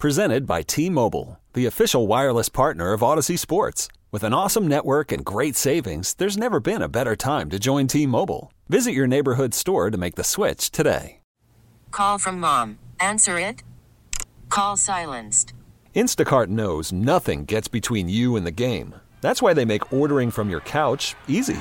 Presented by T-Mobile, the official wireless partner of Odyssey Sports. With an awesome network and great savings, there's never been a better time to join T-Mobile. Visit your neighborhood store to make the switch today. Call from mom. Answer it. Call silenced. Instacart knows nothing gets between you and the game. That's why they make ordering from your couch easy.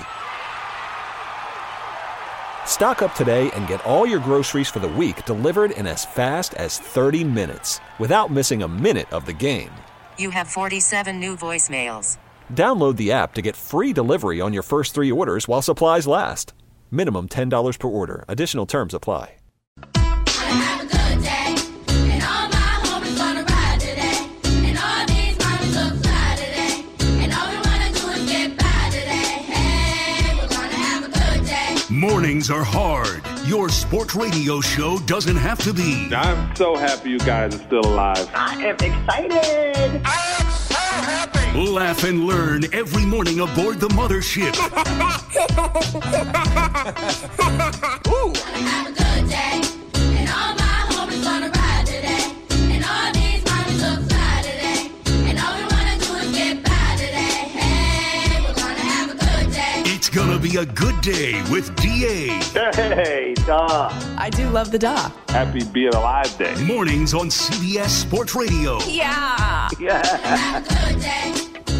Stock up today and get all your groceries for the week delivered in as fast as 30 minutes without missing a minute of the game. You have 47 new voicemails. Download the app to get free delivery on your first 3 orders while supplies last. Minimum $10 per order. Additional terms apply. Have a good day, and all my homies gonna ride today, and all these mommies look fly today, and all we wanna do is get by today. Hey, we're gonna have a good day. Mornings are hard. Your sports radio show doesn't have to be. I'm so happy you guys are still alive. I am excited. I am so happy. Laugh and learn every morning aboard the mothership. Ooh. Gonna have a good day. And all my homies gonna ride today. And all these mommies look fly today. And all we wanna do is get by today. Hey, we're gonna have a good day. It's gonna be a good day with DA. Hey, duh. I do love the da. Happy Being Alive Day. Mornings on CBS Sports Radio. Yeah. Have a good day.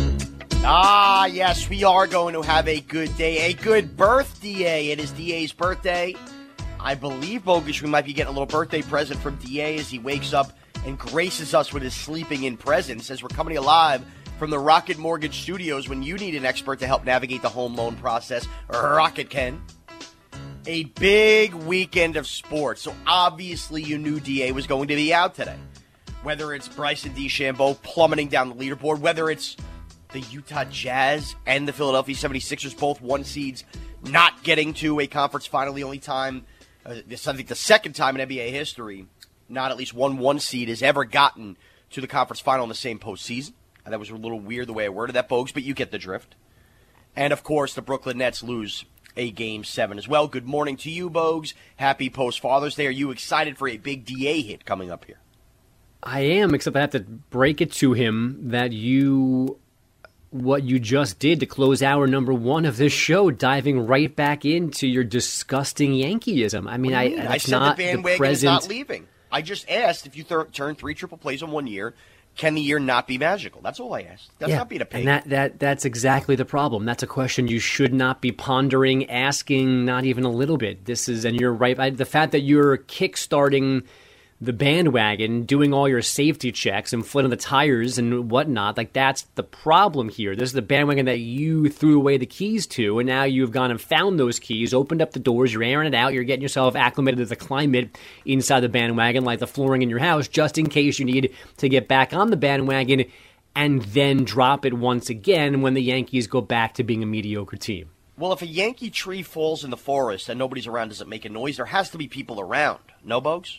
Ah, yes, we are going to have a good day, a good birthday. It is DA's birthday. I believe, Bogus, we might be getting a little birthday present from DA as he wakes up and graces us with his sleeping in presence as we're coming alive from the Rocket Mortgage Studios when you need an expert to help navigate the home loan process. Rocket can. A big weekend of sports, so obviously you knew DA was going to be out today. Whether it's Bryson DeChambeau plummeting down the leaderboard, whether it's the Utah Jazz and the Philadelphia 76ers, both one seeds, not getting to a conference final. The only time, I think the second time in NBA history, not at least one seed has ever gotten to the conference final in the same postseason. That was a little weird the way I worded that, Bogues, but you get the drift. And, of course, the Brooklyn Nets lose a Game 7 as well. Good morning to you, Bogues. Happy post-Father's Day. Are you excited for a big DA hit coming up here? I am, except I have to break it to him that what you just did to close hour number 1 of this show, diving right back into your disgusting Yankeeism. I mean, I said not the bandwagon present... is not leaving. I just asked if you turn 3 triple plays in 1 year, can the year not be magical? That's all I asked. That's not being a pig. And that's exactly the problem. That's a question you should not be pondering, asking, not even a little bit. And you're right. The fact that you're kickstarting the bandwagon, doing all your safety checks and flitting the tires and whatnot, like that's the problem here. This is the bandwagon that you threw away the keys to, and now you've gone and found those keys, opened up the doors, you're airing it out, you're getting yourself acclimated to the climate inside the bandwagon, like the flooring in your house, just in case you need to get back on the bandwagon and then drop it once again when the Yankees go back to being a mediocre team. Well, if a Yankee tree falls in the forest and nobody's around, does it make a noise? There has to be people around. No, Bogues?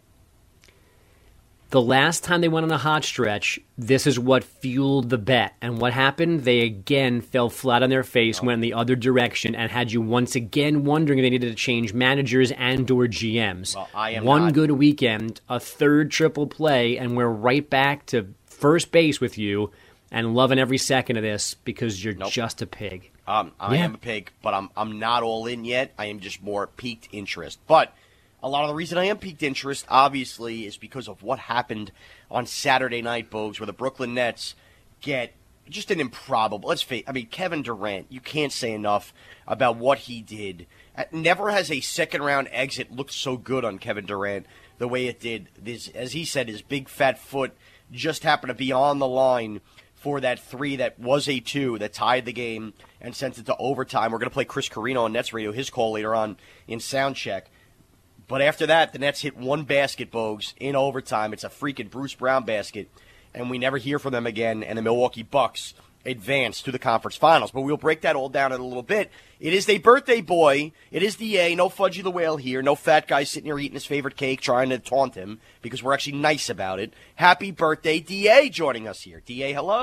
The last time they went on a hot stretch, this is what fueled the bet. And what happened? They again fell flat on their face, went in the other direction, and had you once again wondering if they needed to change managers and or GMs. Well, I am One not. good weekend, a third triple play, and we're right back to first base with you and loving every second of this because you're just a pig. I am a pig, but I'm not all in yet. I am just more piqued interest. But a lot of the reason I am piqued interest, obviously, is because of what happened on Saturday night, Bogues, where the Brooklyn Nets get just an improbable. Let's face it. I mean, Kevin Durant, you can't say enough about what he did. Never has a second-round exit looked so good on Kevin Durant the way it did. This, as he said, his big fat foot just happened to be on the line for that 3 that was a 2 that tied the game and sent it to overtime. We're going to play Chris Carino on Nets Radio, his call later on in Soundcheck. But after that, the Nets hit 1 basket, Bogues, in overtime. It's a freaking Bruce Brown basket, and we never hear from them again, and the Milwaukee Bucks advance to the conference finals. But we'll break that all down in a little bit. It is the birthday boy. It is DA. No Fudgy the Whale here. No fat guy sitting here eating his favorite cake trying to taunt him because we're actually nice about it. Happy birthday, DA, joining us here. DA, hello.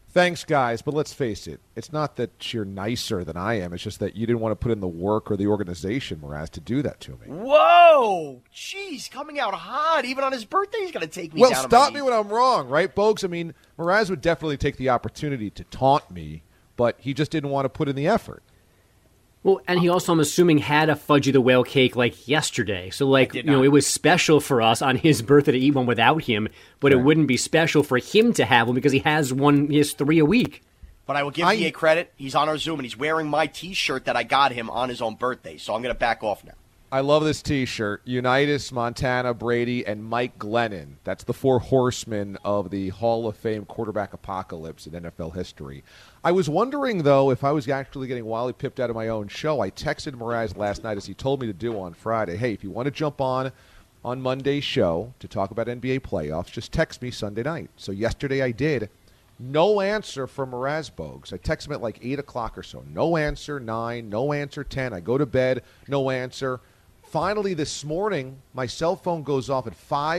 Thanks, guys, but let's face it. It's not that you're nicer than I am. It's just that you didn't want to put in the work or the organization, Mraz, to do that to me. Whoa! Jeez, coming out hot. Even on his birthday, he's going to take me Well, down. stop me when I'm wrong, right, Bogues? I mean, Mraz would definitely take the opportunity to taunt me, but he just didn't want to put in the effort. Well, and he also, I'm assuming, had a Fudgy the Whale cake like yesterday. So, like, it was special for us on his birthday to eat one without him, but it wouldn't be special for him to have one because he has 3 a week. But I will give DA credit. He's on our Zoom, and he's wearing my T-shirt that I got him on his own birthday. So I'm going to back off now. I love this T-shirt. Unitas, Montana, Brady, and Mike Glennon. That's the 4 horsemen of the Hall of Fame quarterback apocalypse in NFL history. I was wondering, though, if I was actually getting wildly pipped out of my own show. I texted Mraz last night, as he told me to do on Friday. Hey, if you want to jump on Monday's show to talk about NBA playoffs, just text me Sunday night. So yesterday I did. No answer from Mraz, Bogues. I texted him at like 8 o'clock or so. No answer, 9. No answer, 10. I go to bed. No answer. Finally, this morning, my cell phone goes off at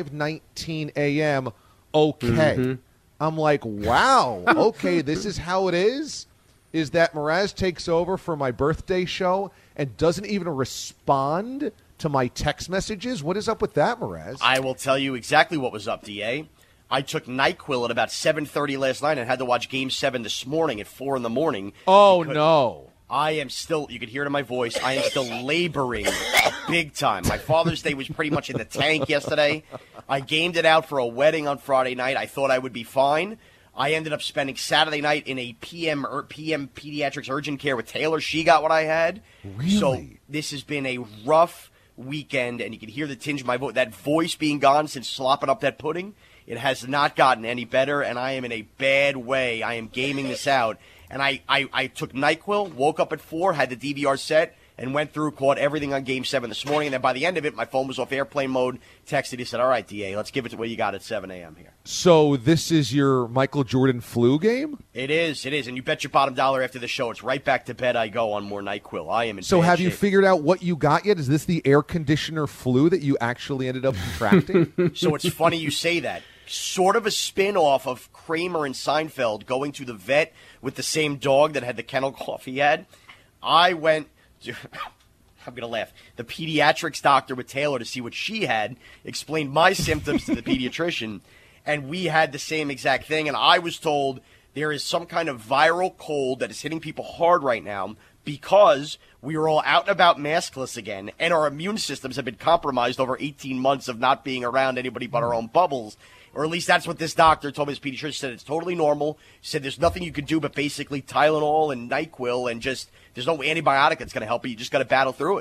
5:19 a.m. Okay. Mm-hmm. I'm like, wow, okay, this is how it is? Is that Mraz takes over for my birthday show and doesn't even respond to my text messages? What is up with that, Mraz? I will tell you exactly what was up, DA. I took NyQuil at about 7:30 last night and had to watch Game 7 this morning at 4 in the morning. Oh, no. I am still, you can hear it in my voice, I am still laboring big time. My Father's Day was pretty much in the tank yesterday. I gamed it out for a wedding on Friday night. I thought I would be fine. I ended up spending Saturday night in a PM pediatrics urgent care with Taylor. She got what I had. Really? So this has been a rough weekend, and you can hear the tinge of my voice. That voice being gone since slopping up that pudding, it has not gotten any better, and I am in a bad way. I am gaming this out. And I took NyQuil, woke up at 4, had the DVR set, and went through, caught everything on Game 7 this morning. And then by the end of it, my phone was off airplane mode, texted, he said, all right, DA, let's give it to what you got at 7 a.m. here. So this is your Michael Jordan flu game? It is. And you bet your bottom dollar after the show, it's right back to bed I go on more NyQuil. I am in So bad have shape. you figured out what you got yet? Is this the air conditioner flu that you actually ended up contracting? So it's funny you say that. Sort of a spin-off of Kramer and Seinfeld going to the vet with the same dog that had the kennel cough he had. I went to, I'm going to laugh, the pediatrics doctor with Taylor to see what she had, explained my symptoms to the pediatrician, and we had the same exact thing. And I was told there is some kind of viral cold that is hitting people hard right now because we are all out and about maskless again, and our immune systems have been compromised over 18 months of not being around anybody but our own bubbles. Or at least that's what this doctor told me. His pediatrician said it's totally normal. Said there's nothing you can do but basically Tylenol and NyQuil, and just there's no antibiotic that's going to help you. You just got to battle through it.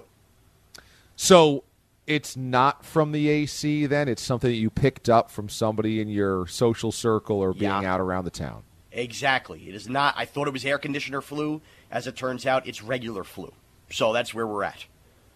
So it's not from the AC then? It's something that you picked up from somebody in your social circle or being out around the town? Exactly. It is not. I thought it was air conditioner flu. As it turns out, it's regular flu. So that's where we're at.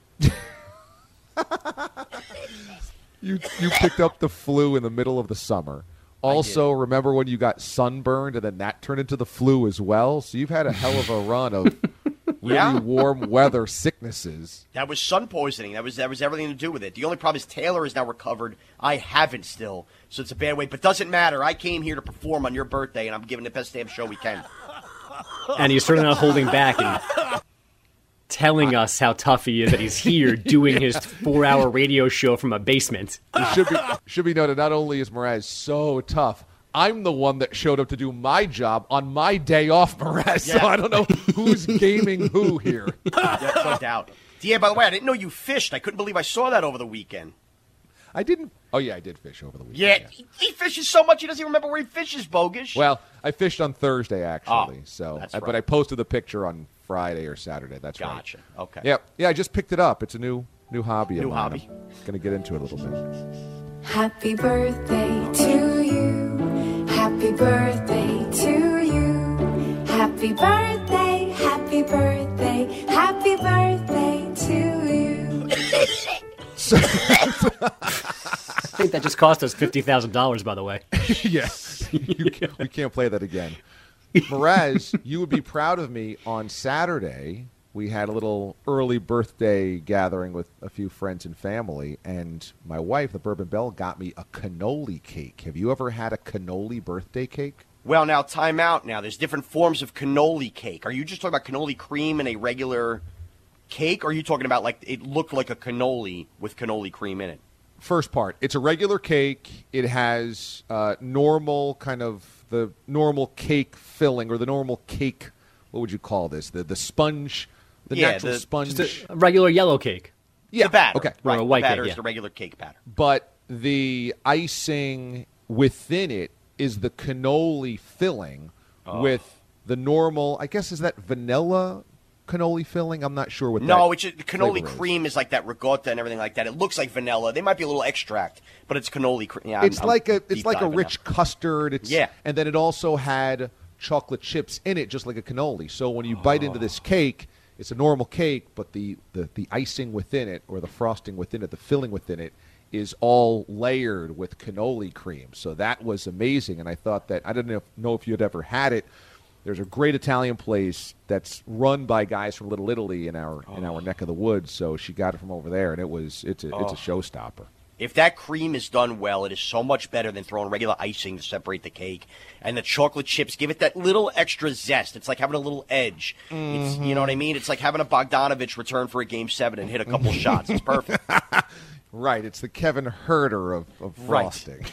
You picked up the flu in the middle of the summer. Also, remember when you got sunburned and then that turned into the flu as well? So you've had a hell of a run of really warm weather sicknesses. That was sun poisoning. That was everything to do with it. The only problem is Taylor is now recovered. I haven't still. So it's a bad way. But doesn't matter. I came here to perform on your birthday, and I'm giving the best damn show we can. And he's certainly not holding back and telling us how tough he is that he's here doing his 4-hour radio show from a basement. It should be noted, not only is Mraz so tough, I'm the one that showed up to do my job on my day off, Mraz. So I don't know who's gaming who here. Yeah, no doubt. DA, by the way, I didn't know you fished. I couldn't believe I saw that over the weekend. I didn't. Oh, yeah, I did fish over the weekend. Yeah, he fishes so much he doesn't even remember where he fishes, Bogush. Well, I fished on Thursday, actually. That's But right. I posted the picture on Friday or Saturday. That's right. Gotcha. Okay. Yep. Yeah, I just picked it up. It's a new hobby of New mine. hobby. I'm going to get into it a little bit. Happy birthday to you. Happy birthday to you. Happy birthday, happy birthday, happy birthday to you. I think that just cost us $50,000, by the way. Yes. We can't play that again. Mraz, you would be proud of me. On Saturday, we had a little early birthday gathering with a few friends and family, and my wife, the Bourbon Belle, got me a cannoli cake. Have you ever had a cannoli birthday cake? Well, now, time out now. There's different forms of cannoli cake. Are you just talking about cannoli cream in a regular cake, or are you talking about like it looked like a cannoli with cannoli cream in it? First part, it's a regular cake. It has normal kind of the normal cake filling or the normal cake. What would you call this? The sponge, the natural sponge, just a regular yellow cake. Yeah, the batter. Okay, Right. Or a white the batter cake, is the regular cake batter. but the icing within it is the cannoli filling with the normal. I guess is that vanilla cannoli filling? I'm not sure what. No, that the cannoli flavor is. cream is like that ricotta and everything like that. It looks like vanilla. They might be a little extract, but it's cannoli cream. Yeah, It's like a deep rich diving now. custard. Yeah. And then it also had chocolate chips in it, just like a cannoli. So when you bite into this cake, it's a normal cake, but the icing within it, or the frosting within it, the filling within it, is all layered with cannoli cream. So that was amazing, and I thought that I didn't know if you had ever had it. There's a great Italian place that's run by guys from Little Italy in our neck of the woods. So she got it from over there, and it's a showstopper. If that cream is done well, it is so much better than throwing regular icing to separate the cake. And the chocolate chips give it that little extra zest. It's like having a little edge. It's, you know what I mean? It's like having a Bogdanovich return for a Game 7 and hit a couple shots. It's perfect. Right. It's the Kevin Herter of frosting.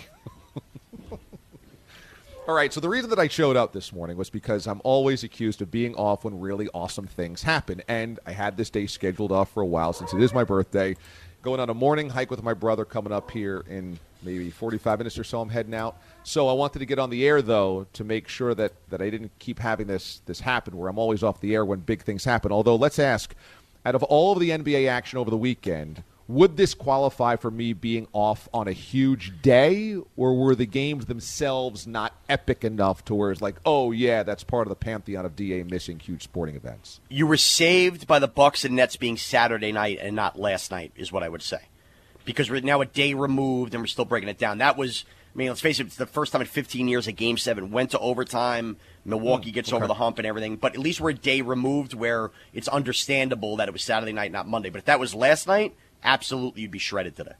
All right, so the reason that I showed up this morning was because I'm always accused of being off when really awesome things happen. And I had this day scheduled off for a while since it is my birthday. Going on a morning hike with my brother coming up here in maybe 45 minutes or so. I'm heading out. So I wanted to get on the air, though, to make sure that I didn't keep having this happen where I'm always off the air when big things happen. Although, let's ask, out of all of the NBA action over the weekend, would this qualify for me being off on a huge day, or were the games themselves not epic enough to where it's like, oh, yeah, that's part of the pantheon of DA missing huge sporting events? You were saved by the Bucks and Nets being Saturday night and not last night, is what I would say. Because we're now a day removed and we're still breaking it down. That was, I mean, let's face it, it's the first time in 15 years a Game 7 went to overtime. Milwaukee gets over the hump and everything. But at least we're a day removed where it's understandable that it was Saturday night, not Monday. But if that was last night, absolutely you'd be shredded today.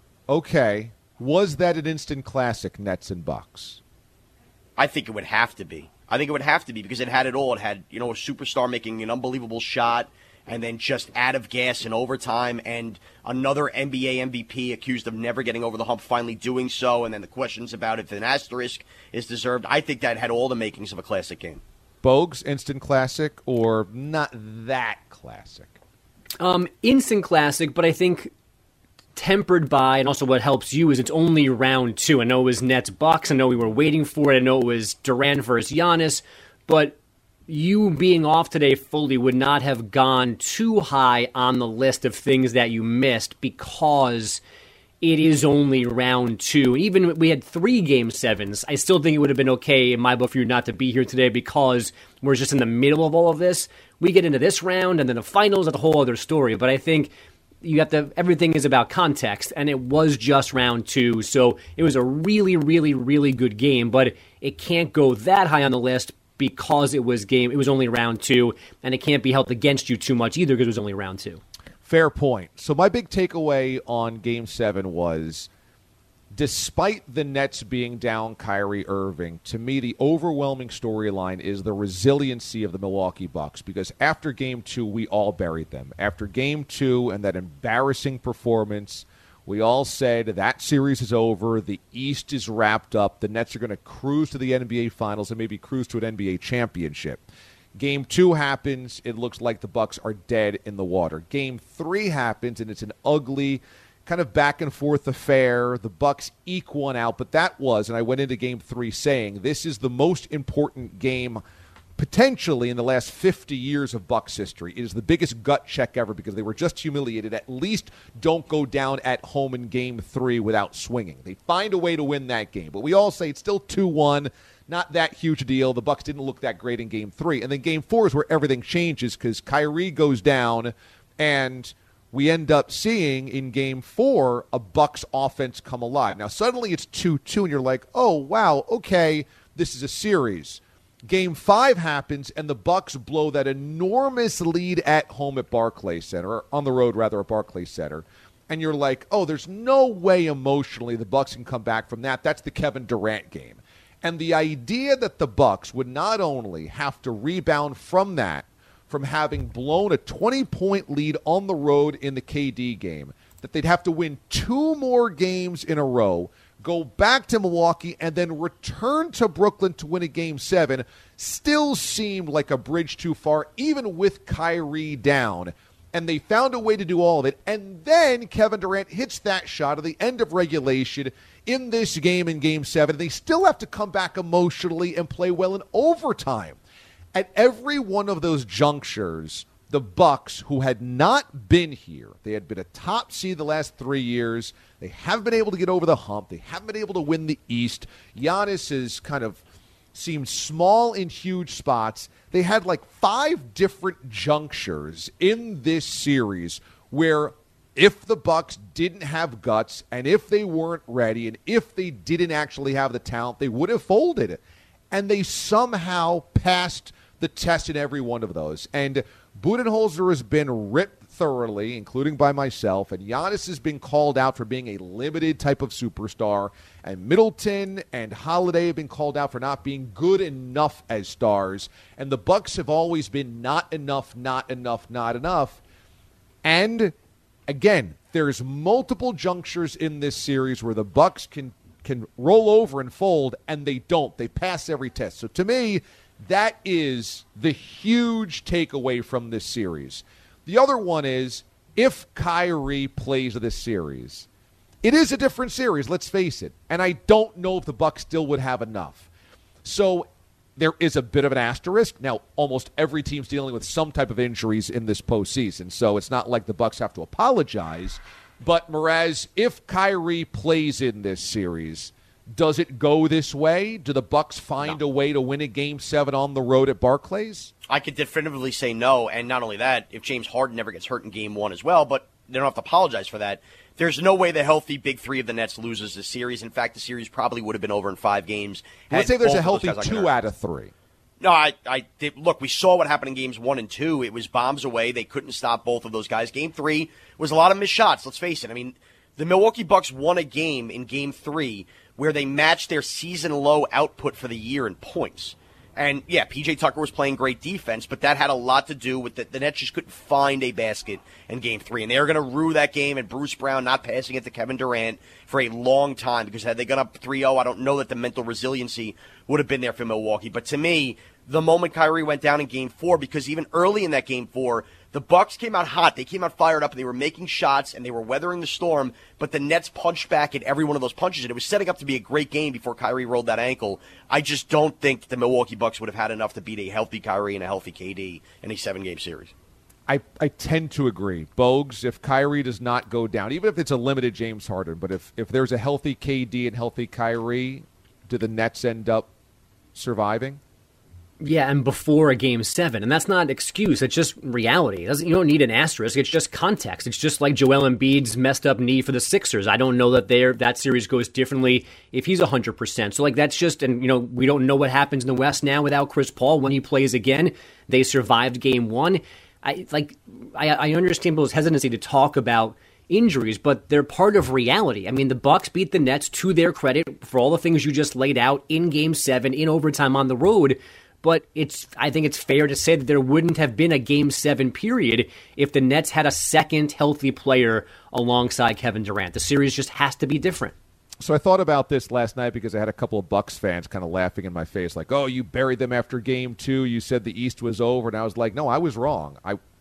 Okay. Was that an instant classic, Nets and Bucks? I think it would have to be. I think it would have to be because it had it all. It had, a superstar making an unbelievable shot and then just out of gas in overtime and another NBA MVP accused of never getting over the hump finally doing so, and then the questions about if an asterisk is deserved. I think that had all the makings of a classic game. Bogues, instant classic or not that classic? Instant classic, but I think tempered by, and also what helps you is it's only round 2. I know it was Nets Bucks. I know we were waiting for it. I know it was Durant versus Giannis, but you being off today fully would not have gone too high on the list of things that you missed because it is only round 2. Even we had 3 Game 7s. I still think it would have been okay in my book for you not to be here today because we're just in the middle of all of this. We get into this round and then the finals, that's a whole other story. But I think you have to, everything is about context, and it was just round 2. So it was a really, really, really good game, but it can't go that high on the list because it was only round 2, and it can't be held against you too much either because it was only round 2. Fair point. So my big takeaway on Game 7 was, despite the Nets being down Kyrie Irving, to me the overwhelming storyline is the resiliency of the Milwaukee Bucks, because after Game 2, we all buried them. After Game 2 and that embarrassing performance, we all said that series is over, the East is wrapped up, the Nets are going to cruise to the NBA Finals and maybe cruise to an NBA championship. Game 2 happens, it looks like the Bucks are dead in the water. Game 3 happens, and it's an ugly kind of back-and-forth affair. The Bucks eke one out, but that was, and I went into Game 3 saying, this is the most important game potentially in the last 50 years of Bucks history. It is the biggest gut check ever because they were just humiliated. At least don't go down at home in Game 3 without swinging. They find a way to win that game. But we all say it's still 2-1, not that huge a deal. The Bucks didn't look that great in Game 3. And then Game 4 is where everything changes because Kyrie goes down, and we end up seeing in Game 4 a Bucks offense come alive. Now, suddenly it's 2-2, and you're like, oh, wow, okay, this is a series. Game 5 happens, and the Bucks blow that enormous lead at home at Barclays Center, or on the road, rather, at Barclays Center. And you're like, oh, there's no way emotionally the Bucks can come back from that. That's the Kevin Durant game. And the idea that the Bucks would not only have to rebound from that, from having blown a 20-point lead on the road in the KD game, that they'd have to win 2 more games in a row, go back to Milwaukee, and then return to Brooklyn to win a Game 7, still seemed like a bridge too far, even with Kyrie down. And they found a way to do all of it. And then Kevin Durant hits that shot at the end of regulation in this game in Game 7. They still have to come back emotionally and play well in overtime. At every one of those junctures, the Bucks, who had not been here, they had been a top seed the last 3 years. They haven't been able to get over the hump. They haven't been able to win the East. Giannis has kind of seemed small in huge spots. They had like 5 different junctures in this series where if the Bucks didn't have guts and if they weren't ready and if they didn't actually have the talent, they would have folded it. And they somehow passed the test in every one of those. And Budenholzer has been ripped thoroughly, including by myself, and Giannis has been called out for being a limited type of superstar, and Middleton and Holiday have been called out for not being good enough as stars, and the Bucks have always been not enough. And again, there's multiple junctures in this series where the Bucks can roll over and fold, and they don't. They pass every test. So to me, that is the huge takeaway from this series. The other one is, if Kyrie plays this series, it is a different series, let's face it. And I don't know if the Bucks still would have enough. So there is a bit of an asterisk. Now, almost every team's dealing with some type of injuries in this postseason, so it's not like the Bucks have to apologize. But, Mraz, if Kyrie plays in this series, does it go this way? Do the Bucks find a way to win a Game 7 on the road at Barclays? I could definitively say no, and not only that, if James Harden never gets hurt in Game 1 as well, but they don't have to apologize for that. There's no way the healthy big three of the Nets loses this series. In fact, the series probably would have been over in 5 games. Let's say there's a healthy 2 out of 3. No, look, we saw what happened in Games 1 and 2. It was bombs away. They couldn't stop both of those guys. Game 3 was a lot of missed shots, let's face it. I mean, the Milwaukee Bucks won a game in Game 3 where they matched their season-low output for the year in points. And, yeah, P.J. Tucker was playing great defense, but that had a lot to do with the Nets just couldn't find a basket in Game 3. And they were going to rue that game and Bruce Brown not passing it to Kevin Durant for a long time, because had they gone up 3-0, I don't know that the mental resiliency would have been there for Milwaukee. But to me, the moment Kyrie went down in Game 4, because even early in that Game 4, the Bucks came out hot. They came out fired up. They were making shots, and they were weathering the storm, but the Nets punched back at every one of those punches, and it was setting up to be a great game before Kyrie rolled that ankle. I just don't think the Milwaukee Bucks would have had enough to beat a healthy Kyrie and a healthy KD in a 7-game series. I tend to agree. Bogues, if Kyrie does not go down, even if it's a limited James Harden, but if there's a healthy KD and healthy Kyrie, do the Nets end up surviving? Yeah, and before a Game 7. And that's not an excuse. It's just reality. You don't need an asterisk. It's just context. It's just like Joel Embiid's messed up knee for the Sixers. I don't know that that series goes differently if he's 100%. So, that's just, and, we don't know what happens in the West now without Chris Paul when he plays again. They survived Game 1. I understand people's hesitancy to talk about injuries, but they're part of reality. I mean, the Bucks beat the Nets, to their credit, for all the things you just laid out in Game 7, in overtime on the road. But I think it's fair to say that there wouldn't have been a Game 7 period if the Nets had a second healthy player alongside Kevin Durant. The series just has to be different. So I thought about this last night because I had a couple of Bucks fans kind of laughing in my face, like, oh, you buried them after Game 2. You said the East was over. And I was like, no, I was wrong.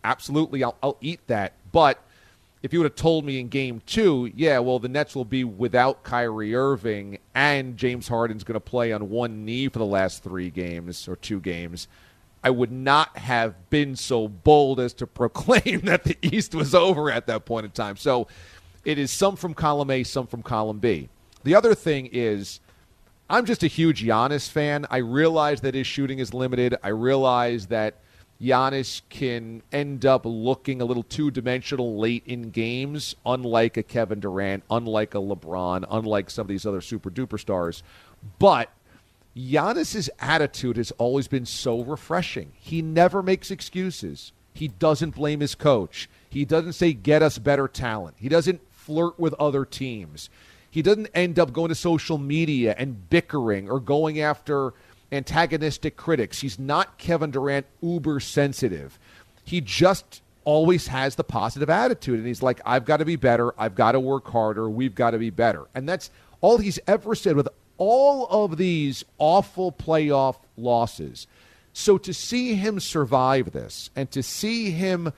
I'll eat that. But if you would have told me in Game 2, yeah, well, the Nets will be without Kyrie Irving and James Harden's going to play on one knee for the last 3 games or 2 games, I would not have been so bold as to proclaim that the East was over at that point in time. So it is some from column A, some from column B. The other thing is, I'm just a huge Giannis fan. I realize that his shooting is limited. I realize that Giannis can end up looking a little two-dimensional late in games, unlike a Kevin Durant, unlike a LeBron, unlike some of these other super-duper stars. But Giannis's attitude has always been so refreshing. He never makes excuses. He doesn't blame his coach. He doesn't say, get us better talent. He doesn't flirt with other teams. He doesn't end up going to social media and bickering or going after antagonistic critics. He's not Kevin Durant uber sensitive. He just always has the positive attitude, and he's like, I've got to be better, I've got to work harder, we've got to be better. And that's all he's ever said with all of these awful playoff losses. So to see him survive this and to see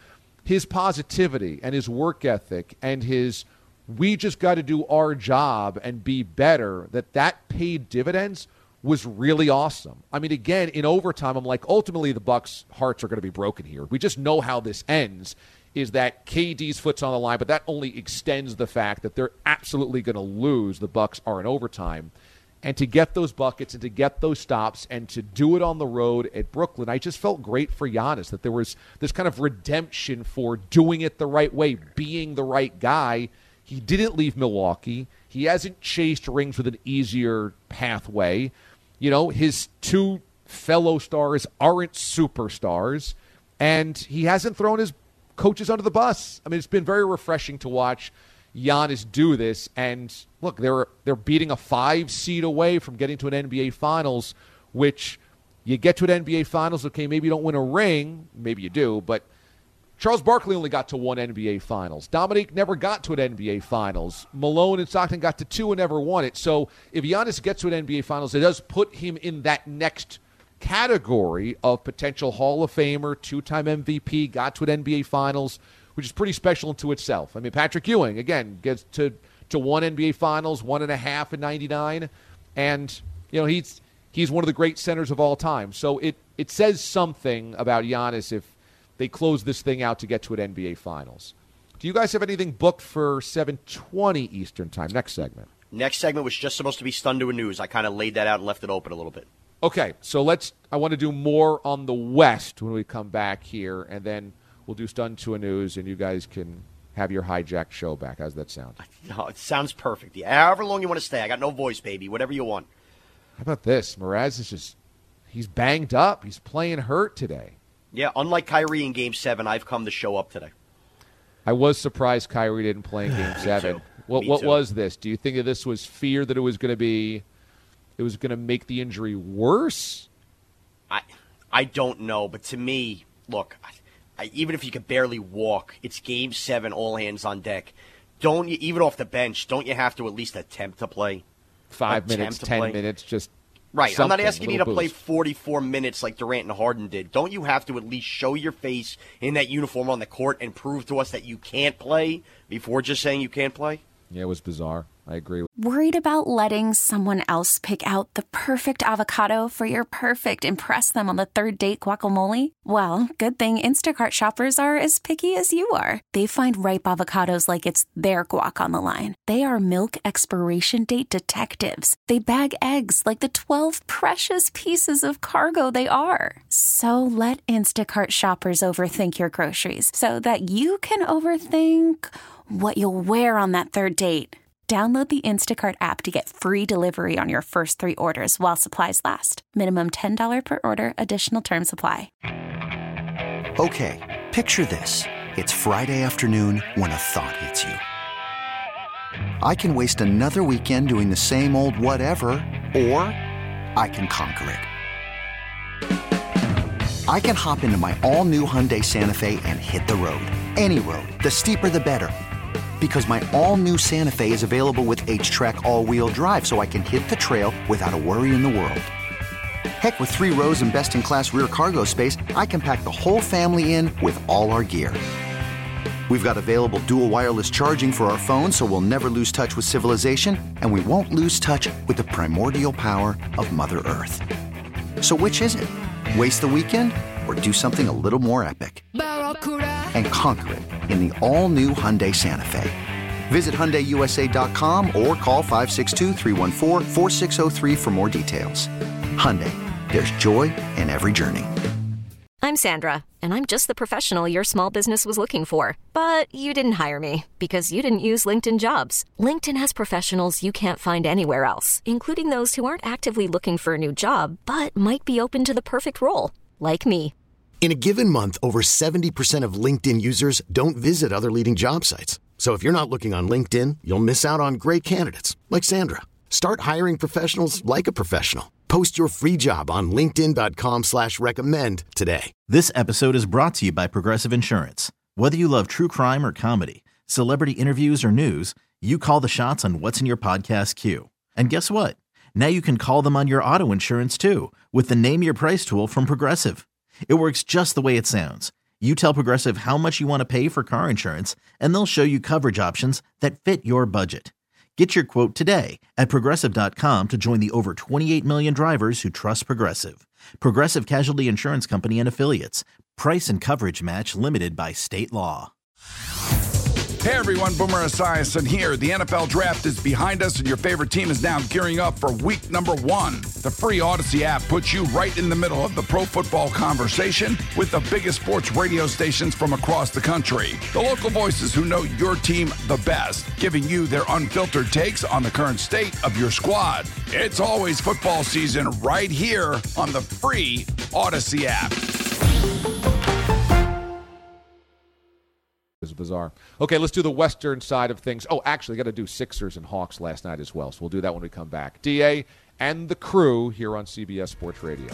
his positivity and his work ethic and his we just got to do our job and be better, that paid dividends was really awesome. I mean, again, in overtime, I'm like, ultimately the Bucks' hearts are going to be broken here. We just know how this ends, is that KD's foot's on the line, but that only extends the fact that they're absolutely going to lose. The Bucks are in overtime. And to get those buckets and to get those stops and to do it on the road at Brooklyn, I just felt great for Giannis, that there was this kind of redemption for doing it the right way, being the right guy. He didn't leave Milwaukee. He hasn't chased rings with an easier pathway. You know, his two fellow stars aren't superstars, and he hasn't thrown his coaches under the bus. I mean, it's been very refreshing to watch Giannis do this. And look, they're beating a 5 seed away from getting to an NBA Finals, which you get to an NBA Finals, okay, maybe you don't win a ring, maybe you do, but Charles Barkley only got to 1 NBA Finals. Dominique never got to an NBA Finals. Malone and Stockton got to 2 and never won it. So if Giannis gets to an NBA Finals, it does put him in that next category of potential Hall of Famer, 2-time MVP, got to an NBA Finals, which is pretty special into itself. I mean, Patrick Ewing, again, gets to 1 NBA Finals, 1.5 in 99, and, you know, he's one of the great centers of all time. So it says something about Giannis if they close this thing out to get to an NBA Finals. Do you guys have anything booked for 7:20 Eastern Time? Next segment. Next segment was just supposed to be Stun to a News. I kind of laid that out and left it open a little bit. Okay, so I want to do more on the West when we come back here, and then we'll do Stun to a News, and you guys can have your hijacked show back. How's that sound? No, it sounds perfect. Yeah, however long you want to stay. I got no voice, baby. Whatever you want. How about this? Mraz is he's banged up. He's playing hurt today. Yeah, unlike Kyrie in Game 7, I've come to show up today. I was surprised Kyrie didn't play in Game 7. Me What too. was this? Do you think that this was fear that it was going to make the injury worse? I don't know, but to me, look, even if you could barely walk, it's Game 7, all hands on deck. Don't you, even off the bench, don't you have to at least attempt to play? 5 minutes, 10 minutes, just right. I'm not asking you to little play boost. 44 minutes like Durant and Harden did. Don't you have to at least show your face in that uniform on the court and prove to us that you can't play before just saying you can't play? Yeah, it was bizarre. I agree. Worried about letting someone else pick out the perfect avocado for your perfect impress them on the third date guacamole? Well, good thing Instacart shoppers are as picky as you are. They find ripe avocados like it's their guac on the line. They are milk expiration date detectives. They bag eggs like the 12 precious pieces of cargo they are. So let Instacart shoppers overthink your groceries so that you can overthink what you'll wear on that third date. Download the Instacart app to get free delivery on your first 3 orders while supplies last. Minimum $10 per order. Additional terms apply. Okay, picture this. It's Friday afternoon when a thought hits you. I can waste another weekend doing the same old whatever, or I can conquer it. I can hop into my all-new Hyundai Santa Fe and hit the road. Any road. The steeper, the better. Because my all-new Santa Fe is available with H-Track all-wheel drive, so I can hit the trail without a worry in the world. Heck, with 3 rows and best-in-class rear cargo space, I can pack the whole family in with all our gear. We've got available dual wireless charging for our phones, so we'll never lose touch with civilization, and we won't lose touch with the primordial power of Mother Earth. So which is it? Waste the weekend or do something a little more epic? And conquer it in the all-new Hyundai Santa Fe. Visit HyundaiUSA.com or call 562-314-4603 for more details. Hyundai, there's joy in every journey. I'm Sandra, and I'm just the professional your small business was looking for. But you didn't hire me because you didn't use LinkedIn Jobs. LinkedIn has professionals you can't find anywhere else, including those who aren't actively looking for a new job, but might be open to the perfect role, like me. In a given month, over 70% of LinkedIn users don't visit other leading job sites. So if you're not looking on LinkedIn, you'll miss out on great candidates like Sandra. Start hiring professionals like a professional. Post your free job on linkedin.com/recommend today. This episode is brought to you by Progressive Insurance. Whether you love true crime or comedy, celebrity interviews or news, you call the shots on what's in your podcast queue. And guess what? Now you can call them on your auto insurance too with the Name Your Price tool from Progressive. It works just the way it sounds. You tell Progressive how much you want to pay for car insurance, and they'll show you coverage options that fit your budget. Get your quote today at Progressive.com to join the over 28 million drivers who trust Progressive. Progressive Casualty Insurance Company and Affiliates. Price and coverage match limited by state law. Hey everyone, Boomer Esiason here. The NFL Draft is behind us and your favorite team is now gearing up for week number 1. The free Odyssey app puts you right in the middle of the pro football conversation with the biggest sports radio stations from across the country. The local voices who know your team the best, giving you their unfiltered takes on the current state of your squad. It's always football season right here on the free Odyssey app. It's bizarre. Okay, let's do the Western side of things. Oh, actually, got to do Sixers and Hawks last night as well, so we'll do that when we come back. DA and the crew here on CBS Sports Radio.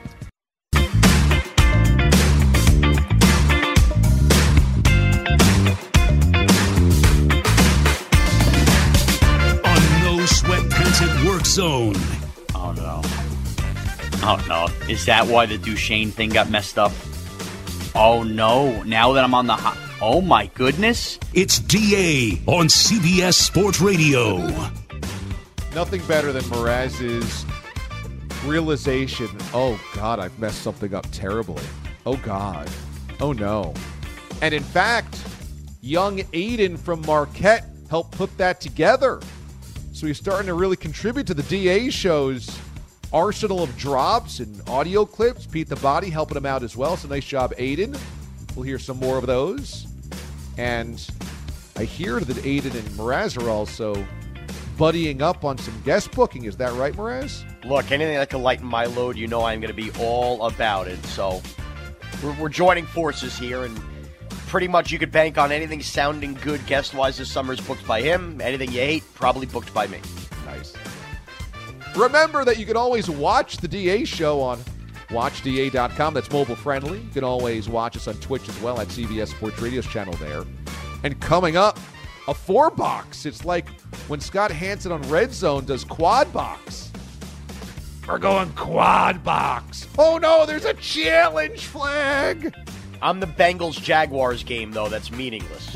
A no-sweat pants at work zone. Oh, no. Oh, no. Is that why the Duchesne thing got messed up? Oh, no. Now that I'm on the hot... Oh, my goodness. It's DA on CBS Sports Radio. Nothing better than Mraz's realization, oh, God, I've messed something up terribly. Oh, God. Oh, no. And, in fact, young Aiden from Marquette helped put that together. So he's starting to really contribute to the DA show's arsenal of drops and audio clips. Pete the Body helping him out as well. So nice job, Aiden. We'll hear some more of those. And I hear that Aiden and Mraz are also buddying up on some guest booking. Is that right, Mraz? Look, anything that can lighten my load, you know I'm going to be all about it. So we're joining forces here, and pretty much you could bank on anything sounding good guest-wise this summer is booked by him. Anything you hate, probably booked by me. Nice. Remember that you can always watch the DA show on WatchDA.com. That's mobile friendly. You can always watch us on Twitch as well at CBS Sports Radio's channel there. And coming up, a 4-box. It's like when Scott Hansen on Red Zone does quad box. We're going quad box. Oh no, there's a challenge flag. I'm the Bengals-Jaguars game, though. That's meaningless.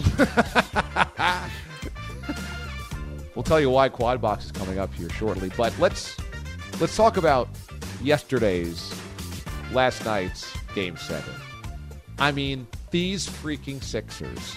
We'll tell you why quad box is coming up here shortly. But let's talk about last night's Game 7. I mean, these freaking Sixers.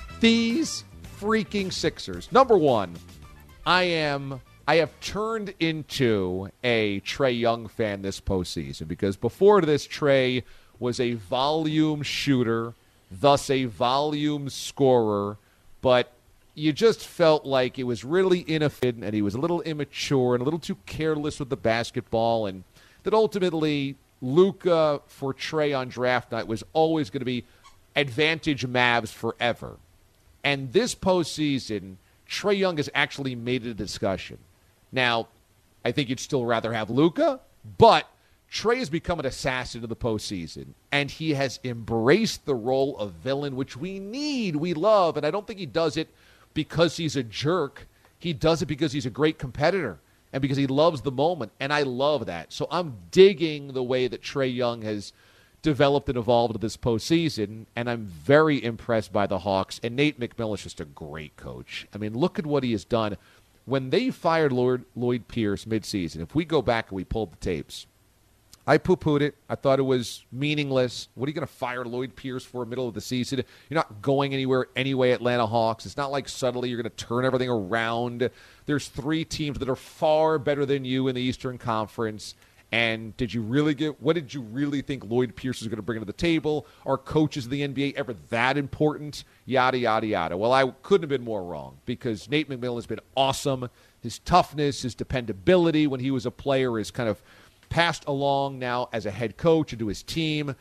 Number one, I have turned into a Trae Young fan this postseason because before this, Trae was a volume shooter, thus a volume scorer, but you just felt like it was really inefficient and he was a little immature and a little too careless with the basketball, and that ultimately Luka for Trae on draft night was always going to be advantage Mavs forever. And this postseason, Trae Young has actually made it a discussion. Now, I think you'd still rather have Luka, but Trae has become an assassin of the postseason, and he has embraced the role of villain, which we need, we love, and I don't think he does it because he's a jerk. He does it because he's a great competitor and because he loves the moment, and I love that. So I'm digging the way that Trae Young has developed and evolved this postseason, and I'm very impressed by the Hawks. And Nate McMillan is just a great coach. I mean, look at what he has done. When they fired Lloyd Pierce midseason, if we go back and we pulled the tapes, I poo-pooed it. I thought it was meaningless. What are you going to fire Lloyd Pierce for middle of the season? You're not going anywhere anyway, Atlanta Hawks. It's not like suddenly you're going to turn everything around. There's 3 teams that are far better than you in the Eastern Conference. And what did you really think Lloyd Pierce was going to bring to the table? Are coaches of the NBA ever that important? Yada, yada, yada. Well, I couldn't have been more wrong because Nate McMillan has been awesome. His toughness, his dependability when he was a player is kind of passed along now as a head coach into his team.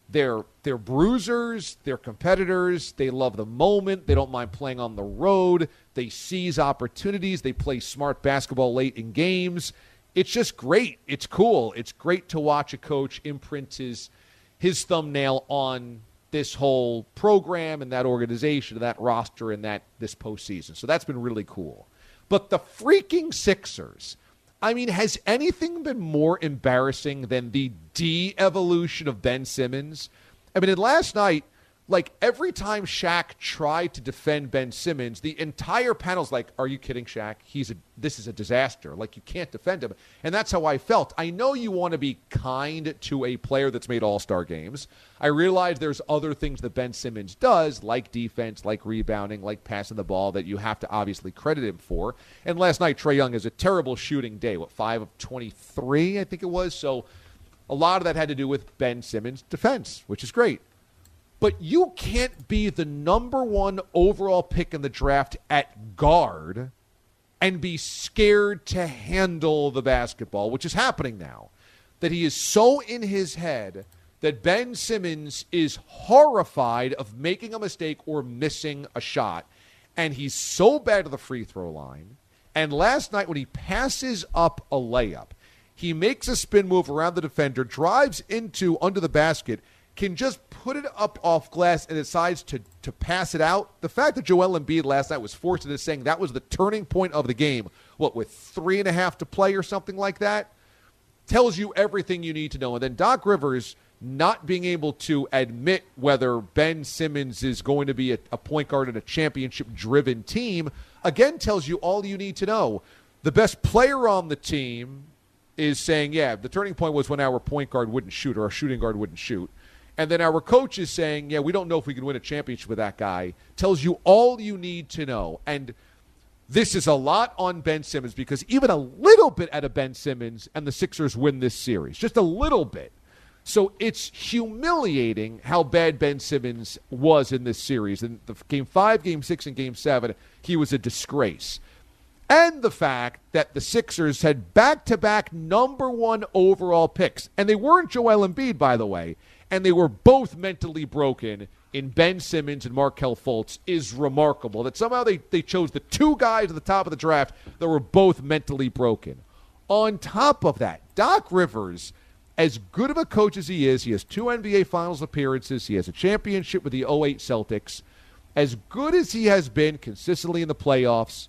They're bruisers, they're competitors, they love the moment, they don't mind playing on the road, they seize opportunities, they play smart basketball late in games. It's just great. It's cool. It's great to watch a coach imprint his thumbnail on this whole program and that organization, and that roster, and this postseason. So that's been really cool. But the freaking Sixers, I mean, has anything been more embarrassing than the de-evolution of Ben Simmons? I mean, last night, like, every time Shaq tried to defend Ben Simmons, the entire panel's like, are you kidding, Shaq? This is a disaster. Like, you can't defend him. And that's how I felt. I know you want to be kind to a player that's made all-star games. I realize there's other things that Ben Simmons does, like defense, like rebounding, like passing the ball, that you have to obviously credit him for. And last night, Trae Young has a terrible shooting day. 5 of 23, I think it was. So a lot of that had to do with Ben Simmons' defense, which is great. But you can't be the number 1 overall pick in the draft at guard and be scared to handle the basketball, which is happening now. That he is so in his head that Ben Simmons is horrified of making a mistake or missing a shot. And he's so bad at the free throw line. And last night when he passes up a layup, he makes a spin move around the defender, drives under the basket, can just put it up off glass and decides to pass it out. The fact that Joel Embiid last night was forced into saying that was the turning point of the game, with 3.5 to play or something like that, tells you everything you need to know. And then Doc Rivers not being able to admit whether Ben Simmons is going to be a point guard in a championship-driven team, again tells you all you need to know. The best player on the team is saying, yeah, the turning point was when our point guard wouldn't shoot or our shooting guard wouldn't shoot. And then our coach is saying, yeah, we don't know if we can win a championship with that guy. Tells you all you need to know. And this is a lot on Ben Simmons, because even a little bit out of Ben Simmons and the Sixers win this series. Just a little bit. So it's humiliating how bad Ben Simmons was in this series. In the Game 5, Game 6, and Game 7, he was a disgrace. And the fact that the Sixers had back-to-back number 1 overall picks. And they weren't Joel Embiid, by the way. And they were both mentally broken in Ben Simmons and Markelle Fultz is remarkable. That somehow they chose the 2 guys at the top of the draft that were both mentally broken. On top of that, Doc Rivers, as good of a coach as he has 2 NBA Finals appearances. He has a championship with the 08 Celtics. As good as he has been consistently in the playoffs,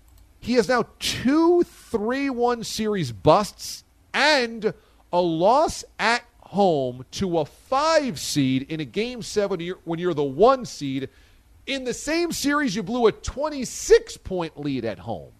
he has now 2 3-1 series busts and a loss at home to a 5 seed in a Game 7 when you're the 1 seed. In the same series, you blew a 26-point lead at home.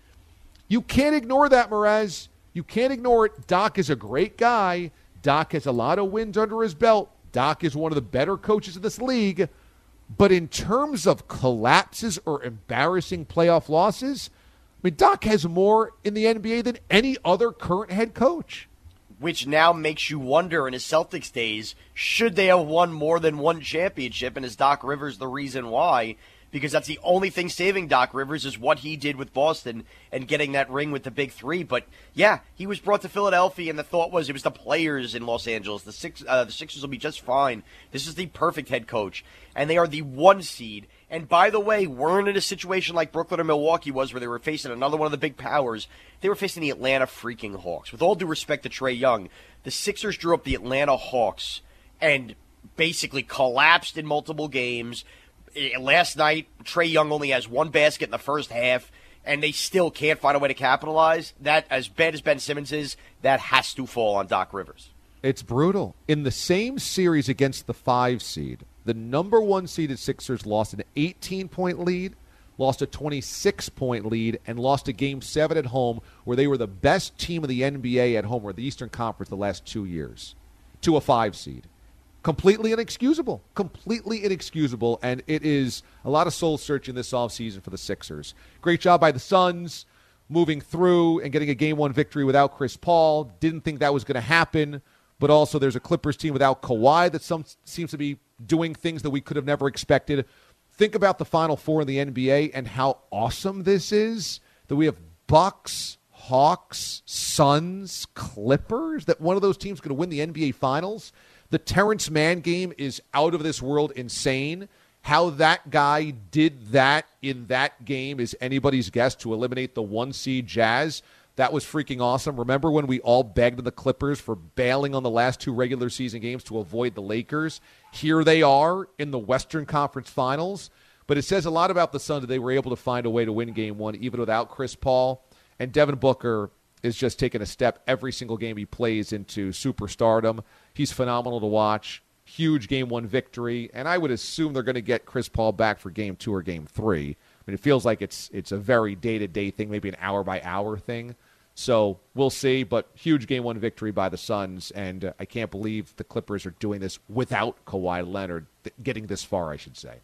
You can't ignore that, Mraz. You can't ignore it. Doc is a great guy. Doc has a lot of wins under his belt. Doc is one of the better coaches in this league. But in terms of collapses or embarrassing playoff losses, I mean, Doc has more in the NBA than any other current head coach. Which now makes you wonder, in his Celtics days, should they have won more than 1 championship, and is Doc Rivers the reason why? Because that's the only thing saving Doc Rivers is what he did with Boston and getting that ring with the Big 3. But, yeah, he was brought to Philadelphia, and the thought was it was the players in Los Angeles. The Sixers will be just fine. This is the perfect head coach, and they are the 1 seed. And by the way, weren't in a situation like Brooklyn or Milwaukee was, where they were facing another one of the big powers. They were facing the Atlanta freaking Hawks. With all due respect to Trae Young, the Sixers drew up the Atlanta Hawks and basically collapsed in multiple games. Last night, Trae Young only has 1 basket in the first half, and they still can't find a way to capitalize. That, as bad as Ben Simmons is, that has to fall on Doc Rivers. It's brutal. In the same series against the 5 seed, the number 1 seeded Sixers lost an 18-point lead, lost a 26-point lead, and lost a Game 7 at home, where they were the best team of the NBA at home, or the Eastern Conference, the last 2 years, to a 5 seed. Completely inexcusable. Completely inexcusable, and it is a lot of soul-searching this offseason for the Sixers. Great job by the Suns, moving through and getting a Game 1 victory without Chris Paul. Didn't think that was going to happen, but also there's a Clippers team without Kawhi that seems to be doing things that we could have never expected. Think about the Final Four in the NBA and how awesome this is, that we have Bucks, Hawks, Suns, Clippers, that one of those teams is going to win the NBA Finals. The Terrence Mann game is out of this world insane. How that guy did that in that game is anybody's guess to eliminate the 1-seed Jazz. That was freaking awesome. Remember when we all begged the Clippers for bailing on the last 2 regular season games to avoid the Lakers? Here they are in the Western Conference Finals. But it says a lot about the Suns that they were able to find a way to win Game 1 even without Chris Paul. And Devin Booker is just taking a step every single game he plays into superstardom. He's phenomenal to watch. Huge Game 1 victory. And I would assume they're going to get Chris Paul back for Game 2 or Game 3. I mean, it feels like it's a very day-to-day thing, maybe an hour-by-hour thing. So we'll see. But huge Game 1 victory by the Suns. And I can't believe the Clippers are doing this without Kawhi Leonard, getting this far, I should say.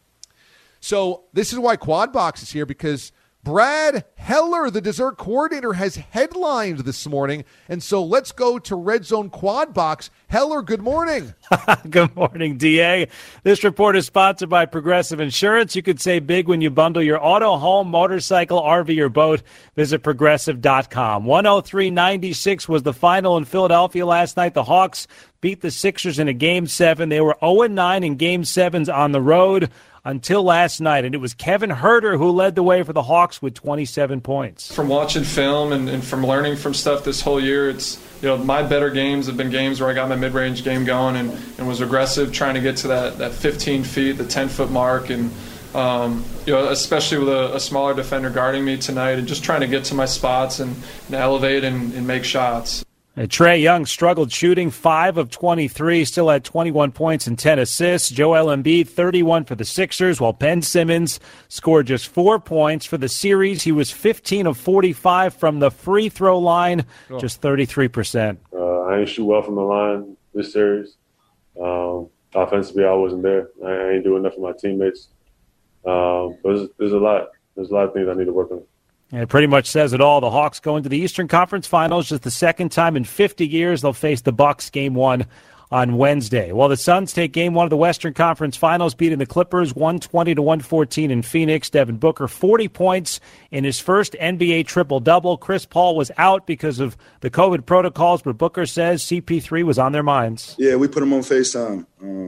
So this is why Quad Box is here, because Brad Heller, the dessert coordinator, has headlined this morning. And so let's go to Red Zone Quad Box. Heller, good morning. Good morning, DA. This report is sponsored by Progressive Insurance. You could save big when you bundle your auto, home, motorcycle, RV, or boat. Visit Progressive.com. 103-96 was the final in Philadelphia last night. The Hawks beat the Sixers in a Game 7. They were 0-9 in Game 7s on the road until last night, and it was Kevin Huerter who led the way for the Hawks with 27 points. From watching film and from learning from stuff this whole year, it's, my better games have been games where I got my mid-range game going and was aggressive, trying to get to that 15 feet, the 10-foot mark, and especially with a smaller defender guarding me tonight, and just trying to get to my spots and elevate and make shots. Trae Young struggled shooting 5 of 23, still had 21 points and 10 assists. Joel Embiid, 31 for the Sixers, while Ben Simmons scored just 4 points. For the series, he was 15 of 45 from the free throw line, just 33%. I didn't shoot well from the line this series. Offensively, I wasn't there. I ain't doing enough for my teammates. There's a lot. There's a lot of things I need to work on. And it pretty much says it all. The Hawks go into the Eastern Conference Finals just the second time in 50 years. They'll face the Bucks Game 1 on Wednesday. While the Suns take Game 1 of the Western Conference Finals, beating the Clippers 120-114 in Phoenix. Devin Booker, 40 points in his first NBA triple-double. Chris Paul was out because of the COVID protocols, but Booker says CP3 was on their minds. Yeah, we put him on FaceTime.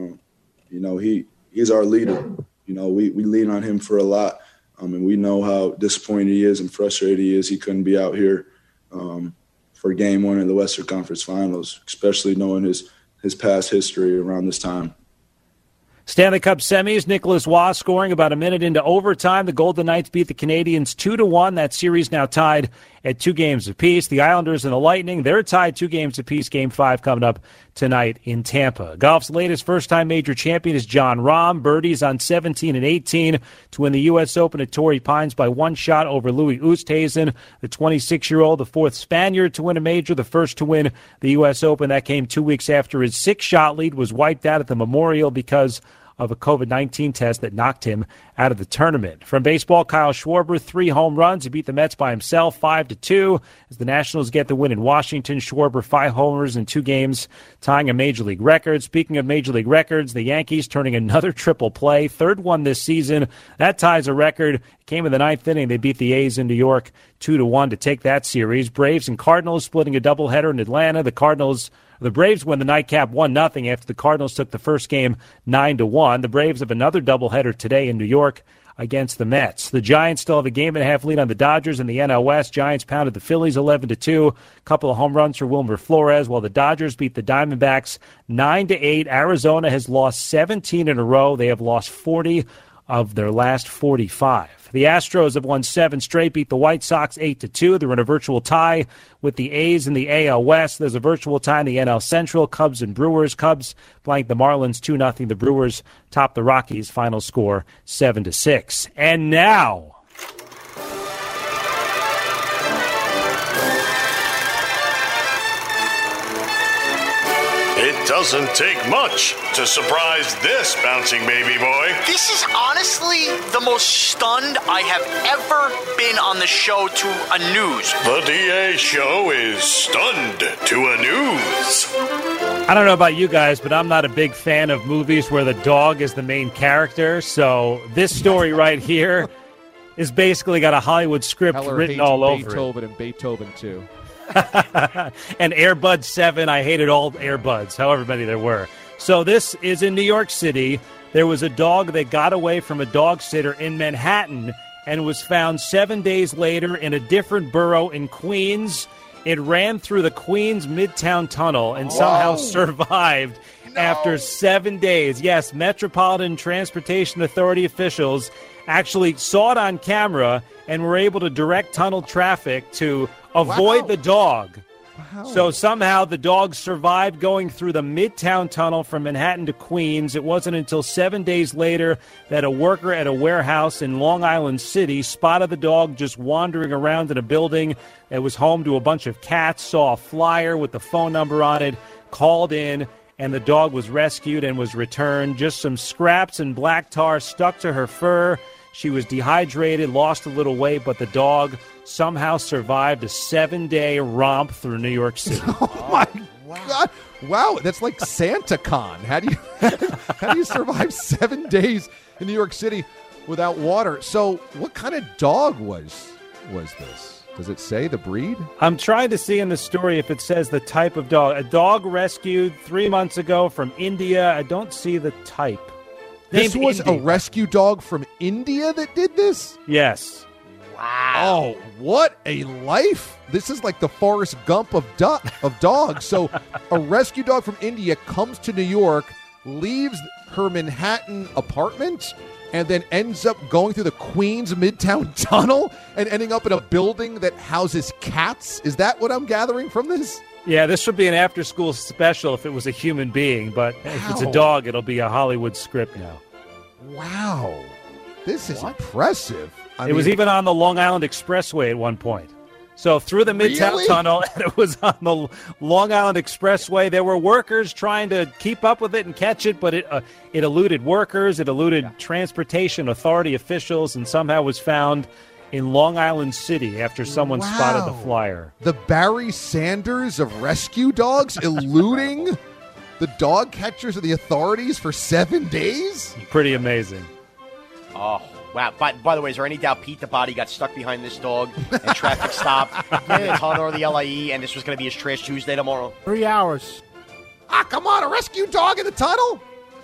He's our leader. We lean on him for a lot. And we know how disappointed he is and frustrated he is. He couldn't be out here for Game 1 in the Western Conference Finals, especially knowing his past history around this time. Stanley Cup semis, Nicholas Waugh scoring about a minute into overtime. The Golden Knights beat the Canadiens 2-1. That series now tied at 2 games apiece. The Islanders and the Lightning, they're tied 2 games apiece. Game 5 coming up tonight in Tampa. Golf's latest first-time major champion is Jon Rahm. Birdies on 17 and 18 to win the U.S. Open at Torrey Pines by 1 shot over Louis Oosthuizen. The 26-year-old, the 4th Spaniard to win a major, the first to win the U.S. Open. That came 2 weeks after his 6-shot lead was wiped out at the Memorial because of a COVID-19 test that knocked him out of the tournament. From baseball, Kyle Schwarber, 3 home runs. He beat the Mets by himself 5-2 as the Nationals get the win in Washington. Schwarber, 5 homers in 2 games, tying a Major League record. Speaking of Major League records, the Yankees turning another triple play, 3rd one this season. That ties a record. Came in the 9th inning. They beat the A's in New York 2-1 to take that series. Braves and Cardinals splitting a doubleheader in Atlanta. The Braves win the nightcap 1-0 after the Cardinals took the first game 9-1. The Braves have another doubleheader today in New York against the Mets. The Giants still have a 1.5 lead on the Dodgers in the NL West. Giants pounded the Phillies 11-2. A couple of home runs for Wilmer Flores, while the Dodgers beat the Diamondbacks 9-8. Arizona has lost 17 in a row. They have lost 40 of their last 45. The Astros have won 7 straight, beat the White Sox 8-2. They're in a virtual tie with the A's in the AL West. There's a virtual tie in the NL Central, Cubs and Brewers. Cubs blank the Marlins 2-0. The Brewers top the Rockies, final score 7-6. And now, it doesn't take much to surprise this bouncing baby boy. This is honestly the most stunned I have ever been on the show to a news. The DA show is stunned to a news. I don't know about you guys, but I'm not a big fan of movies where the dog is the main character. So this story right here is basically got a Hollywood script Heller written hates all over Beethoven and Beethoven 2. And Air Buds 7, I hated all Air Buds, however many there were. So this is in New York City. There was a dog that got away from a dog sitter in Manhattan and was found 7 days later in a different borough in Queens. It ran through the Queens Midtown Tunnel and somehow survived after 7 days. Yes, Metropolitan Transportation Authority officials actually saw it on camera and were able to direct tunnel traffic to avoid the dog. Wow. So somehow the dog survived going through the Midtown Tunnel from Manhattan to Queens. It wasn't until 7 days later that a worker at a warehouse in Long Island City spotted the dog just wandering around in a building that was home to a bunch of cats, saw a flyer with the phone number on it, called in, and the dog was rescued and was returned. Just some scraps and black tar stuck to her fur. She was dehydrated, lost a little weight, but the dog somehow survived a 7-day romp through New York City. Oh, my God. Wow, that's like SantaCon. How do you survive 7 days in New York City without water? So what kind of dog was this? Does it say the breed? I'm trying to see in the story if it says the type of dog. A dog rescued 3 months ago from India. I don't see the type. This was a rescue dog from India that did this? Yes. Wow. Oh, what a life. This is like the Forrest Gump of dogs. So a rescue dog from India comes to New York, leaves her Manhattan apartment, and then ends up going through the Queens Midtown Tunnel and ending up in a building that houses cats. Is that what I'm gathering from this? Yeah, this would be an after-school special if it was a human being, but if it's a dog, it'll be a Hollywood script now. Wow. This is impressive. It was even on the Long Island Expressway at one point. So through the Midtown Tunnel, and it was on the Long Island Expressway. There were workers trying to keep up with it and catch it, but it eluded workers, it eluded transportation authority officials, and somehow was found in Long Island City after someone spotted the flyer. The Barry Sanders of rescue dogs eluding the dog catchers of the authorities for 7 days? Pretty amazing. Oh, wow. By the way, is there any doubt Pete the Body got stuck behind this dog and traffic stopped in the tunnel or the LIE, and this was going to be his Trash Tuesday tomorrow? 3 hours. Ah, come on, a rescue dog in the tunnel?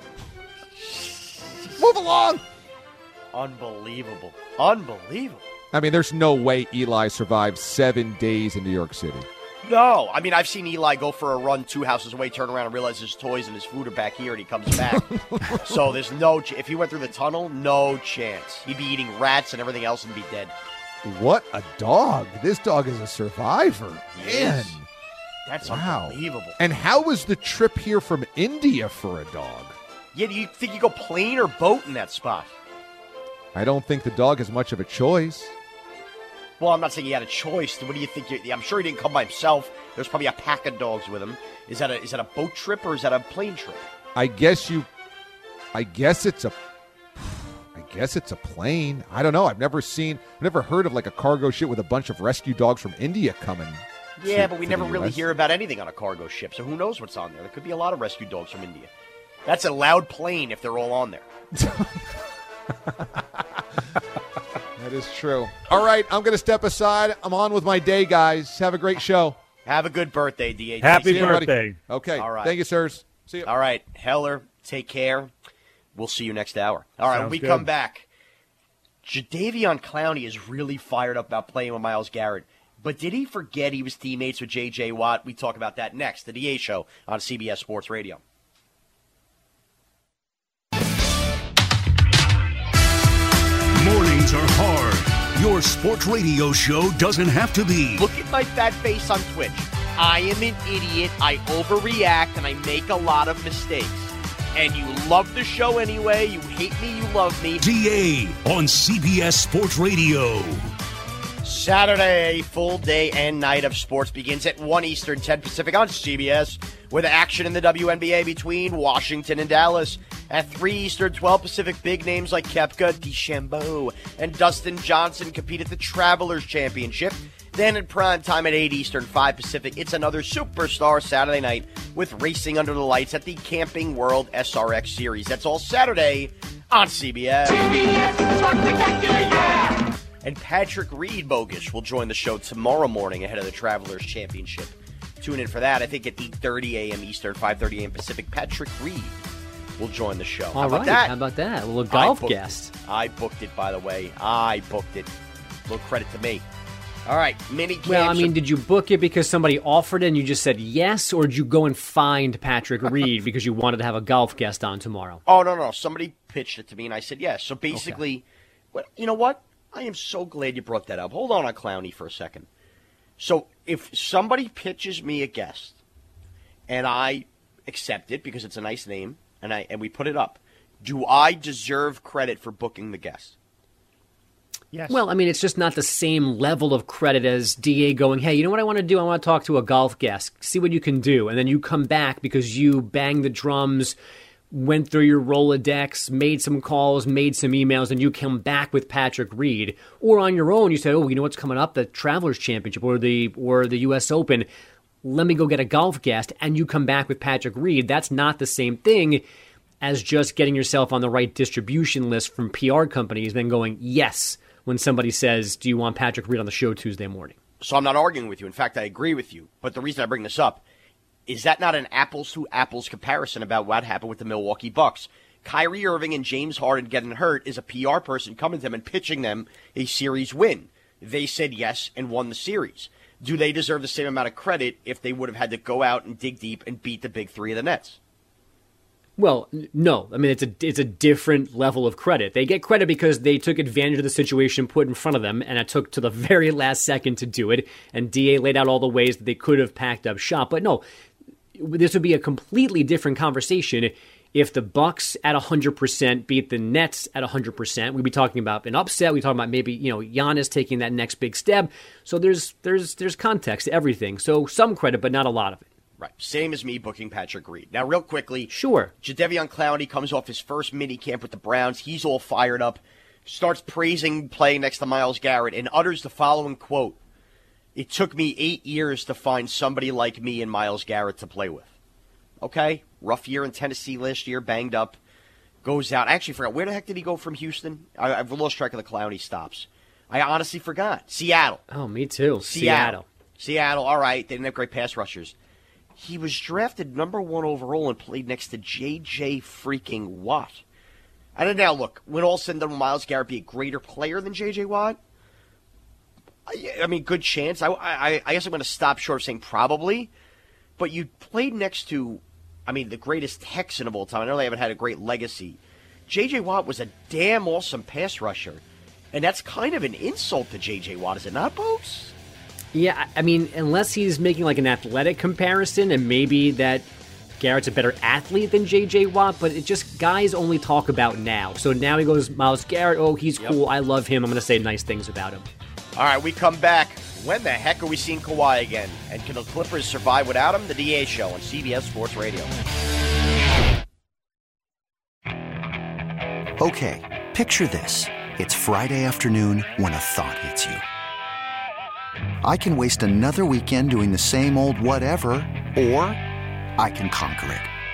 Move along. Unbelievable. I mean, there's no way Eli survived 7 days in New York City. No. I mean, I've seen Eli go for a run 2 houses away, turn around and realize his toys and his food are back here, and he comes back. So there's if he went through the tunnel, no chance. He'd be eating rats and everything else and be dead. What a dog. This dog is a survivor. Man. That's unbelievable. And how was the trip here from India for a dog? Yeah, do you think you go plane or boat in that spot? I don't think the dog has much of a choice. Well, I'm not saying he had a choice. What do you think? I'm sure he didn't come by himself. There's probably a pack of dogs with him. Is that a boat trip or is that a plane trip? I guess it's a plane. I don't know. I've never heard of like a cargo ship with a bunch of rescue dogs from India coming. Yeah, but we never really hear about anything on a cargo ship, so who knows what's on there? There could be a lot of rescue dogs from India. That's a loud plane if they're all on there. That is true. All right, I'm going to step aside. I'm on with my day, guys. Have a great show. Have a good birthday, D.A. Happy birthday. Okay. All right. Thank you, sirs. See you. All right. Heller, take care. We'll see you next hour. All right, Sounds when we good. come back, Jadeveon Clowney is really fired up about playing with Myles Garrett. But did he forget he was teammates with J.J. Watt? We talk about that next. The DA Show on CBS Sports Radio. Mornings are hard. Your sports radio show doesn't have to be. Look at my fat face on Twitch. I am an idiot. I overreact, and I make a lot of mistakes. And you love the show anyway. You hate me. You love me. DA on CBS Sports Radio. Saturday, full day and night of sports begins at 1 Eastern, 10 Pacific on CBS with action in the WNBA between Washington and Dallas. At 3 Eastern, 12 Pacific, big names like Koepka, DeChambeau, and Dustin Johnson compete at the Travelers Championship. Then at prime time at 8 Eastern, 5 Pacific, it's another superstar Saturday night with Racing Under the Lights at the Camping World SRX Series. That's all Saturday on CBS. CBS Spectacular, yeah! And Patrick Reed, Bogus, will join the show tomorrow morning ahead of the Travelers Championship. tune in for that. I think at 8:30 a.m. Eastern, 5:30 a.m. Pacific, Patrick Reed will join the show. How about that? How about that? A little golf guest. I booked it, by the way. I booked it. A little credit to me. All right, mini camps. Well, I mean, did you book it because somebody offered it and you just said yes, or did you go and find Patrick Reed because you wanted to have a golf guest on tomorrow? Oh, no. Somebody pitched it to me, and I said yes. So basically, you know what? I am so glad you brought that up. Hold on Clowney for a second. So if somebody pitches me a guest, and I accept it because it's a nice name, and we put it up, do I deserve credit for booking the guest? Yes. Well, I mean, it's just not the same level of credit as DA going, hey, you know what I want to do? I want to talk to a golf guest, see what you can do. And then you come back because you banged the drums, went through your Rolodex, made some calls, made some emails, and you come back with Patrick Reed. Or on your own, you say, oh, you know what's coming up? The Travelers Championship or the U.S. Open. Let me go get a golf guest, and you come back with Patrick Reed. That's not the same thing as just getting yourself on the right distribution list from PR companies, then going, yes, when somebody says, do you want Patrick Reed on the show Tuesday morning? So I'm not arguing with you. In fact, I agree with you. But the reason I bring this up, is that not an apples-to-apples comparison about what happened with the Milwaukee Bucks? Kyrie Irving and James Harden getting hurt is a PR person coming to them and pitching them a series win. They said yes and won the series. Do they deserve the same amount of credit if they would have had to go out and dig deep and beat the big three of the Nets? Well, no. I mean, it's a different level of credit. They get credit because they took advantage of the situation put in front of them, and it took to the very last second to do it, and DA laid out all the ways that they could have packed up shop. But no, this would be a completely different conversation if the Bucks at 100% beat the Nets at 100%. We'd be talking about an upset. We'd be talking about maybe, Giannis taking that next big step. So there's context to everything. So some credit, but not a lot of it. Right. Same as me booking Patrick Reed. Now, real quickly. Sure. Jadeveon Clowney comes off his first mini camp with the Browns. He's all fired up. Starts praising playing next to Myles Garrett and utters the following quote. It took me 8 years to find somebody like me and Myles Garrett to play with. Okay. Rough year in Tennessee last year. Banged up. Goes out. I actually forgot. Where the heck did he go from Houston? I've lost track of the Clowney stops. I honestly forgot. Seattle. Oh, me too. Seattle. All right. They didn't have great pass rushers. He was drafted number 1 overall and played next to J.J. freaking Watt. And now, look, when all said and done, will Myles Garrett be a greater player than J.J. Watt? I mean, good chance. I guess I'm going to stop short of saying probably. But you played next to, the greatest Texan of all time. I know they haven't had a great legacy. J.J. Watt was a damn awesome pass rusher. And that's kind of an insult to J.J. Watt, is it not, Bogues? Yeah, I mean, unless he's making like an athletic comparison, and maybe that Garrett's a better athlete than J.J. Watt, but it just guys only talk about now. So now he goes, Myles Garrett, oh, he's cool, I love him, I'm going to say nice things about him. All right, we come back. When the heck are we seeing Kawhi again? And can the Clippers survive without him? The DA Show on CBS Sports Radio. Okay, picture this. It's Friday afternoon when a thought hits you. I can waste another weekend doing the same old whatever, or I can conquer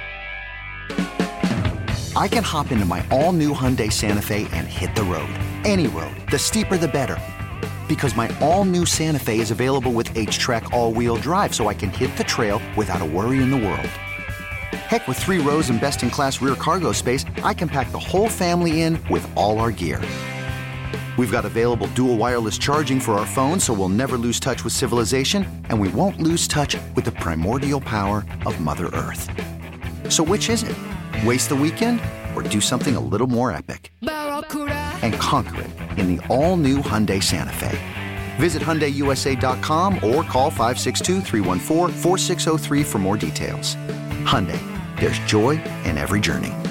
it. I can hop into my all-new Hyundai Santa Fe and hit the road. Any road. The steeper, the better. Because my all-new Santa Fe is available with H-Track all-wheel drive, so I can hit the trail without a worry in the world. Heck, with 3 rows and best-in-class rear cargo space, I can pack the whole family in with all our gear. We've got available dual wireless charging for our phones, so we'll never lose touch with civilization, and we won't lose touch with the primordial power of Mother Earth. So which is it? Waste the weekend or do something a little more epic? And conquer it in the all-new Hyundai Santa Fe. Visit HyundaiUSA.com or call 562-314-4603 for more details. Hyundai, there's joy in every journey.